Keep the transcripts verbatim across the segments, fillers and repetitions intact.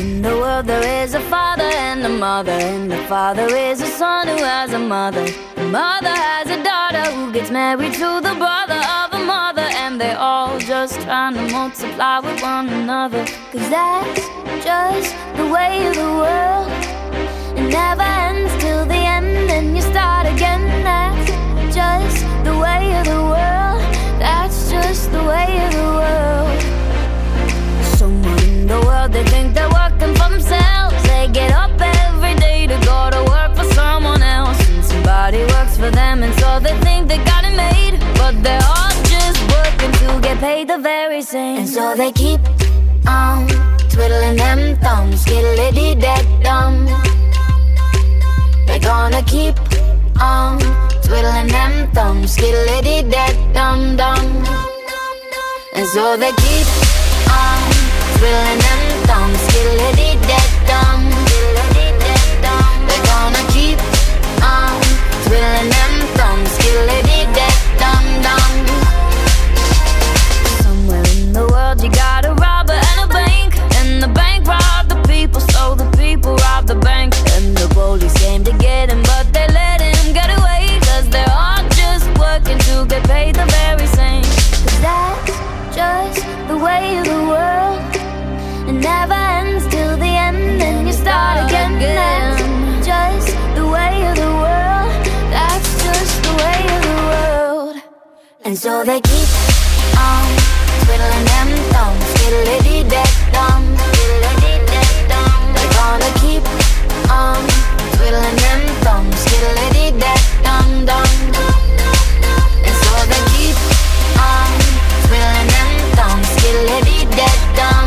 in the world there is a father and a mother, and the father is a son who has a mother. The mother has a daughter who gets married to the brother of a mother, and they're all just trying to multiply with one another. Cause that's just the way of the world. It never ends till the end, and you start again. That's just the way of the world. That's just the way of the world. Somewhere in the world they think they're working for themselves. They get up every day to go to work for someone else, and somebody works for them, and so they think they got it made. But they're all just working to get paid the very same. And so they keep on twiddling them thumbs, skiddly-dee-dee-dum. They're gonna keep on twiddling them thumbs, skiddly-dee-dee-dum-dum. And so they keep on twiddling them thumbs, skiddly-dee-dee-dum. They're gonna keep on twiddling them thumbs, skiddly-dee-dee-dum-dum. Somewhere in the world you got a robber and a bank, and the bank robbed the people, so the people robbed the bank. And the police came to get him, but they let him get away, cause they're all just working to get paid the very same. Cause that's just the way of the world. It never ends till the end, and you start again. That's just the way of the world. That's just the way of the world. And so they keep on twiddling them thumbs, skiddly-dee-dee-dum. They're gonna keep on twiddling them thumbs, skiddly-dee-dee-dum-dum. And so they keep on twiddling them thumbs, skiddly-dee-dee-dum.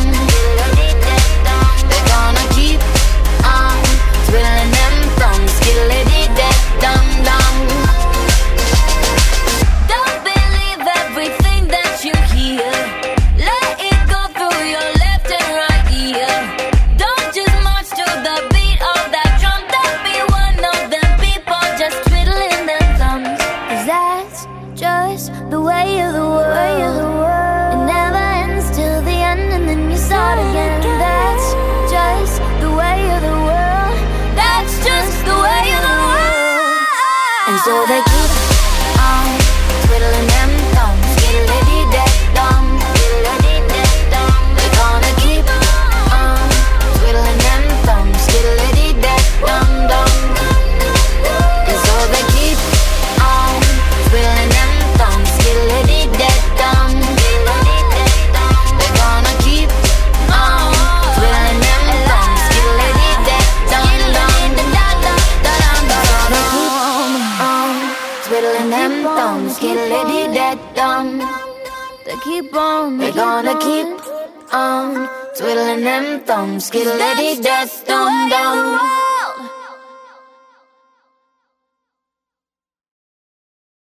They're gonna keep on twiddling them thumbs, skiddly-dee-dee-dum-dum. Don't believe everything that you hear. Let it go through your left and right ear. Don't just march to the beat of that drum. Don't be one of them people just twiddling their thumbs. Cause that's just the way of the world. It never ends till the end, and then you start again. That's just the way of the world. That's just the way of the world. And so they keep on twiddling them thumbs, skiddly-dee-dee-dum. They're gonna keep on twiddling them thumbs, skiddly-dee-dee-dum-dum. And so they keep on twiddling them thumbs, skiddly-dee-dee-dum. They're gonna keep on twiddling them thumbs, skiddly-dee-dee-dum-dum. Twiddling them thumbs, skiddly-dee-dee-dum. They keep on, they're gonna keep on twiddling them thumbs, skiddly-dee-dee-dum-dum.